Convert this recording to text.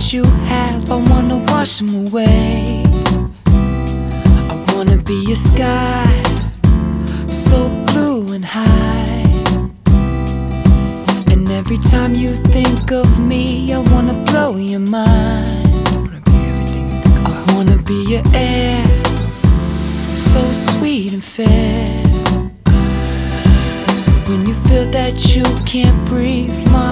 that you have, I wanna wash them away. I wanna be your sky, so blue and high. And every time you think of me, I wanna blow your mind. I wanna be everything you think of. I wanna be your air, so sweet and fair. So when you feel that you can't breathe, my